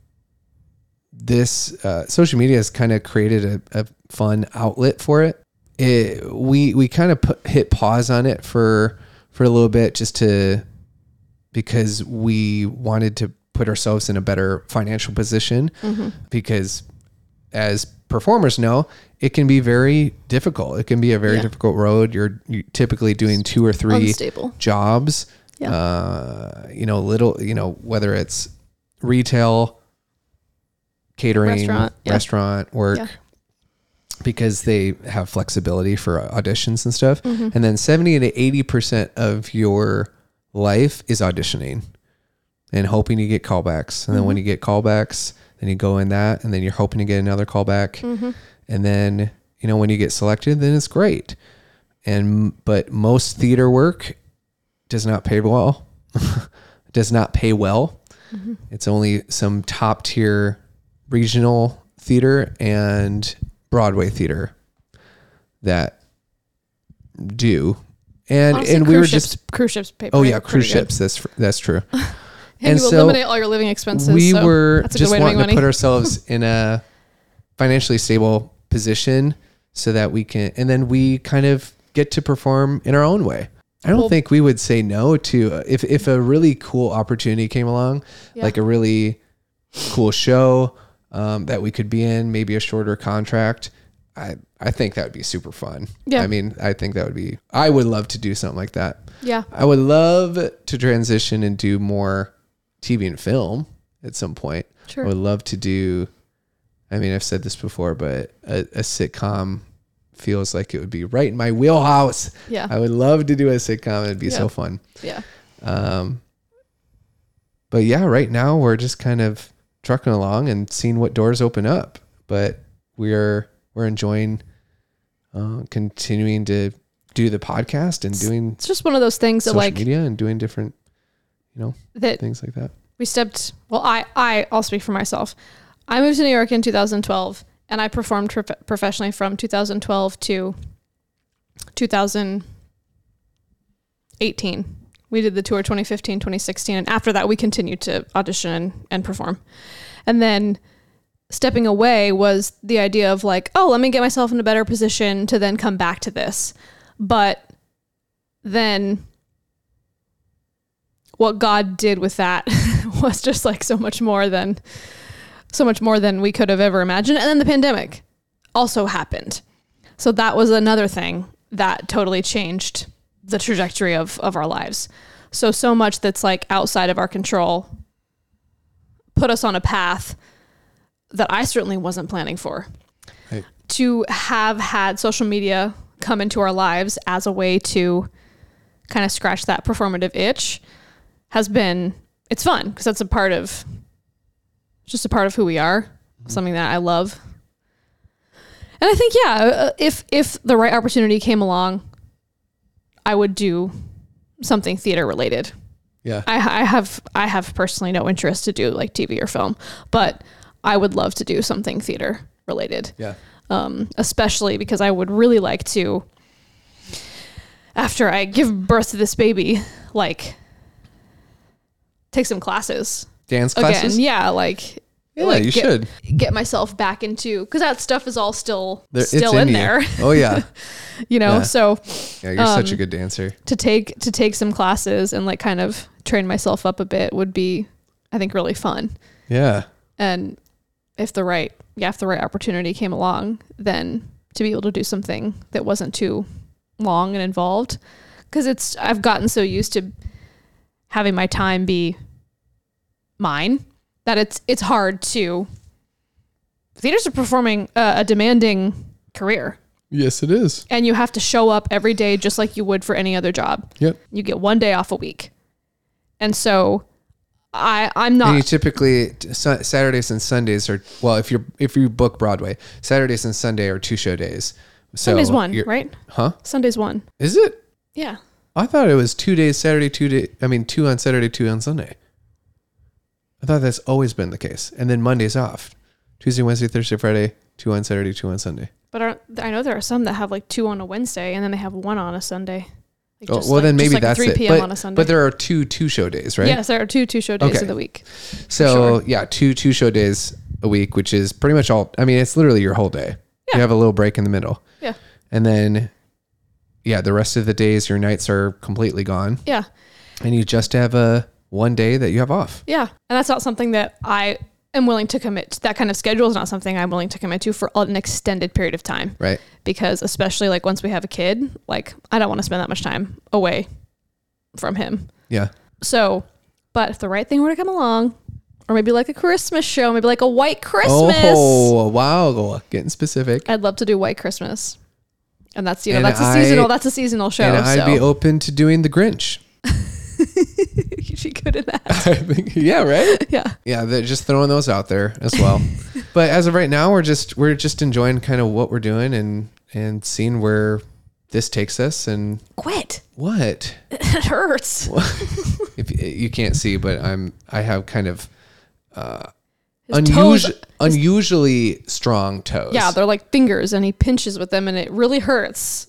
this uh, social media has kind of created a, a fun outlet for it. It we, we kind of put, hit pause on it for, for a little bit just to, because we wanted to put ourselves in a better financial position mm-hmm. because as performers know, it can be very difficult. It can be a very yeah. difficult road. You're, you're typically doing two or three Unstable. jobs, yeah. uh, you know, little, you know, whether it's retail, catering, restaurant, yeah. restaurant work. Yeah. because they have flexibility for auditions and stuff. Mm-hmm. And then seventy to eighty percent of your life is auditioning and hoping you get callbacks. And then Mm-hmm. when you get callbacks, then you go in that, and then you're hoping to get another callback. Mm-hmm. And then, you know, when you get selected, then it's great. And, but most theater work does not pay well, does not pay well. Mm-hmm. It's only some top tier regional theater and Broadway theater that do. And, Honestly, and we were cruise ships, just, cruise ships pay oh pretty- yeah, pretty cruise good. ships. That's, that's true. And, And you so eliminate all your living expenses. we so were that's a just good way to make wanting to money. put ourselves in a financially stable position so that we can, and then we kind of get to perform in our own way. I don't Well- think we would say no to, if, if a really cool opportunity came along, Yeah. like a really cool show um, that we could be in, maybe a shorter contract. I, I think that would be super fun. Yeah. I mean, I think that would be, I would love to do something like that. Yeah. I would love to transition and do more T V and film at some point. Sure. I would love to do, I mean, I've said this before, but a, a sitcom feels like it would be right in my wheelhouse. Yeah. I would love to do a sitcom. It'd be Yeah. so fun. Yeah. Um, but yeah, right now we're just kind of trucking along and seeing what doors open up, but we're, we're enjoying, uh, continuing to do the podcast and doing It's just one of those things that social like media and doing different, you know, that things like that. we stepped, well, I, I, I'll speak for myself. I moved to New York in two thousand twelve and I performed prof- professionally from two thousand twelve to two thousand eighteen. We did the tour twenty fifteen, twenty sixteen. And after that, we continued to audition and, and perform. And then stepping away was the idea of like, oh, let me get myself in a better position to then come back to this. But then what God did with that was just like so much more than so much more than we could have ever imagined. And then the pandemic also happened. So that was another thing that totally changed the trajectory of, of our lives. So, so much that's like outside of our control put us on a path that I certainly wasn't planning for. Right. To have had social media come into our lives as a way to kind of scratch that performative itch has been, it's fun because that's a part of, just a part of who we are, mm-hmm. something that I love. And I think, yeah, if, if the right opportunity came along, I would do something theater related. Yeah. I, I have, I have personally no interest to do like T V or film, but I would love to do something theater related. Yeah. Um, especially because I would really like to, after I give birth to this baby, like take some classes. Dance classes? Again. Yeah. Like, Yeah, like you get, should. get myself back into, cause that stuff is all still, There- it's still in, you. there, Oh yeah. you know? Yeah. So Yeah. You're such a Um, good dancer. to take, to take some classes and like kind of train myself up a bit would be, I think, really fun. Yeah. And if the right, yeah, if the right opportunity came along, then to be able to do something that wasn't too long and involved. Cause it's, I've gotten so used to having my time be mine that it's, it's hard to, theater's a performing, uh, a demanding career. Yes, it is. And you have to show up every day just like you would for any other job. Yep. You get one day off a week. And so I, I'm not. And you typically Sa- Saturdays and Sundays are, well, if you're if you book Broadway, Saturdays and Sunday are two show days. So Sunday's one, you're- right? Huh? Sunday's one. Is it? Yeah. I thought it was two days Saturday, two day. I mean, two on Saturday, two on Sunday. I thought that's always been the case, and then Monday's off. Tuesday, Wednesday, Thursday, Friday, two on Saturday, two on Sunday. But aren't, I know there are some that have like two on a Wednesday and then they have one on a Sunday. Like Oh, just well, like- then just maybe like a that's three it. p.m. But, on a Sunday. but there are two two show days, right? Yes, there are two two show days Okay. of the week. So sure. yeah, two two show days a week, which is pretty much all. I mean, it's literally your whole day. Yeah. You have a little break in the middle. Yeah. And then, yeah, the rest of the days, your nights are completely gone, Yeah. and you just have a one day that you have off. Yeah. And that's not something that I am willing to commit to. That kind of schedule is not something I'm willing to commit to for an extended period of time. Right. Because especially like once we have a kid, like I don't want to spend that much time away from him. Yeah. So, but if the right thing were to come along, or maybe like a Christmas show, maybe like a white Christmas. Oh, wow. Getting specific. I'd love to do white Christmas. And that's, you know, And that's a I- seasonal, that's a seasonal show. And I'd so. be open to doing the Grinch. You'd be good at that. I think, yeah, right? Yeah. Yeah, they're just throwing those out there as well. But as of right now, we're just we're just enjoying kind of what we're doing and and seeing where this takes us. And Quit. what? It hurts. If you, you can't see, but I'm I have kind of uh, His unusual, toes- unusually strong toes. Yeah, they're like fingers, and he pinches with them, and it really hurts.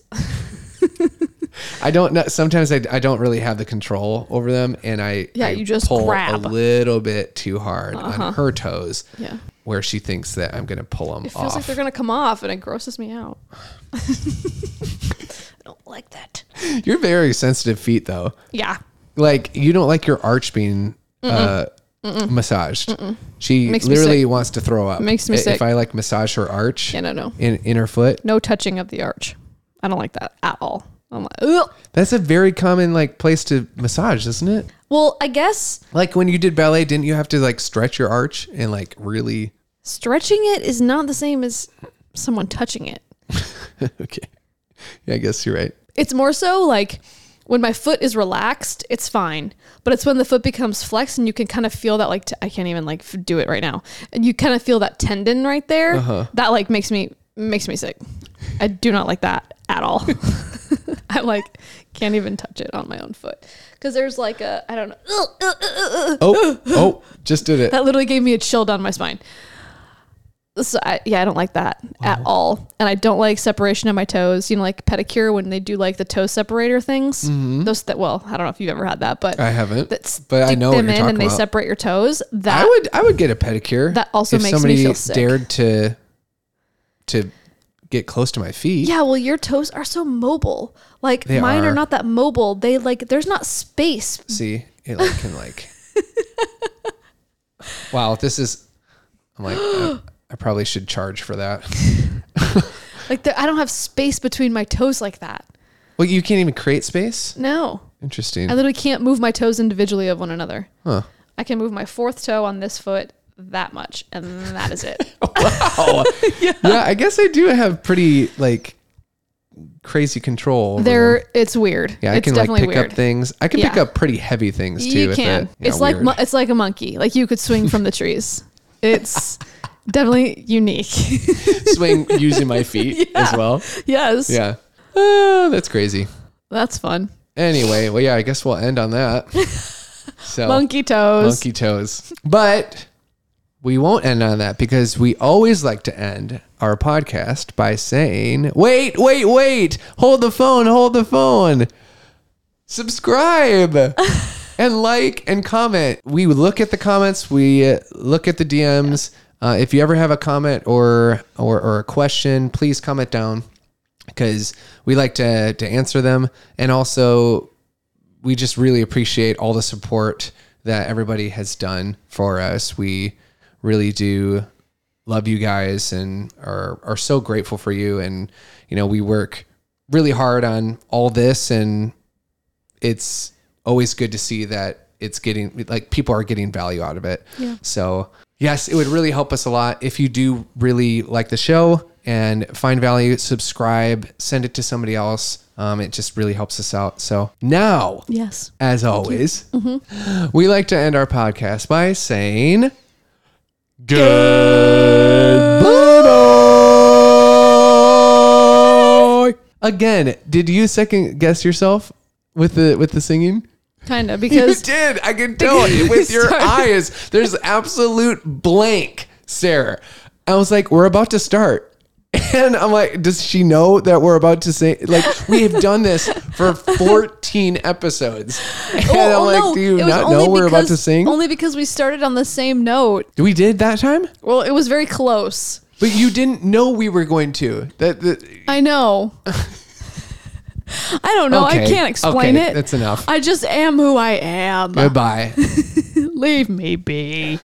I don't know. Sometimes I, I don't really have the control over them, and I Yeah, I you just pull grab. a little bit too hard Uh-huh. on her toes, Yeah. where she thinks that I'm going to pull them It feels off. like they're gonna come off, and it grosses me out. I don't like that. You're very sensitive feet, though. Yeah, Like you don't like your arch being uh, massaged. She Makes me literally sick. wants to throw up. Makes me I- sick. If I like massage her arch yeah, no, no, in in her foot. no touching of the arch. I don't like that at all. I'm like, ugh. That's a very common like place to massage, isn't it? Well, I guess Like when you did ballet, didn't you have to like stretch your arch and like really? stretching it is not the same as someone touching it. Okay, yeah, I guess you're right. It's more so like when my foot is relaxed, it's fine. But it's when the foot becomes flexed and you can kind of feel that, like, t- I can't even like f- do it right now. And you kind of feel that tendon right there. Uh-huh. That like makes me, makes me sick. I do not like that at all. I like can't even touch it on my own foot. Cause there's like a, I don't know. Oh, oh, just did it. That literally gave me a chill down my spine. So I, yeah, I don't like that at all. And I don't like separation of my toes. You know, like pedicure when they do like the toe separator things. Those that, well, I don't know if you've ever had that, but I haven't, that but I stick know what them you're in talking and they about. separate your toes. That I would, I would get a pedicure. That also if makes me somebody feel sick. dared to, to get close to my feet. yeah, well, your toes are so mobile. Like They mine are. are. not that mobile. They like there's not space. See, it like can like. Wow, this is. I'm like, I, I probably should charge for that. Like the, I don't have space between my toes like that. Well, you can't even create space. No, Interesting. I literally can't move my toes individually of one another. Huh. I can move my fourth toe on this foot that much, and that is it. Wow. yeah. yeah, I guess I do have pretty like crazy control. over There, them. it's weird. Yeah, I it's can like definitely pick weird. up things. I can pick Yeah. up pretty heavy things too. You with can. It. Yeah, It's like weird. mo- it's like a monkey. Like you could swing from the trees. It's definitely unique. swing using my feet as well. Yes. Yeah. Uh, that's crazy. That's fun. Anyway, well, yeah, I guess we'll end on that. So Monkey toes. monkey toes. But we won't end on that because we always like to end our podcast by saying, wait, wait, wait, hold the phone, hold the phone. Subscribe and like and comment. We look at the comments. We uh, look at the D Ms. Uh, if you ever have a comment or, or, or a question, please comment down because we like to, to answer them. And also we just really appreciate all the support that everybody has done for us. We really do love you guys and are, are so grateful for you. And, you know, we work really hard on all this and it's always good to see that it's getting like people are getting value out of it. Yeah. So yes, it would really help us a lot. If you do really like the show and find value, subscribe, send it to somebody else. Um, it just really helps us out. So now, Yes. as always, we like to end our podcast by saying goodbye. Again, did you second guess yourself with the with the singing? Kind of You because did. I can tell it with your Sorry. eyes. There's absolute blank, Sarah. I was like, we're about to start. And I'm like, does she know that we're about to say, like, we have done this for fourteen episodes. And Oh, I'm like, no, do you it was not only know we're about to because- sing? Only because we started on the same note. We did that time? Well, it was very close. But you didn't know we were going to. That, that I know. I don't know. I Okay. can't explain Okay, it. that's enough. I just am who I am. Goodbye. Leave me be.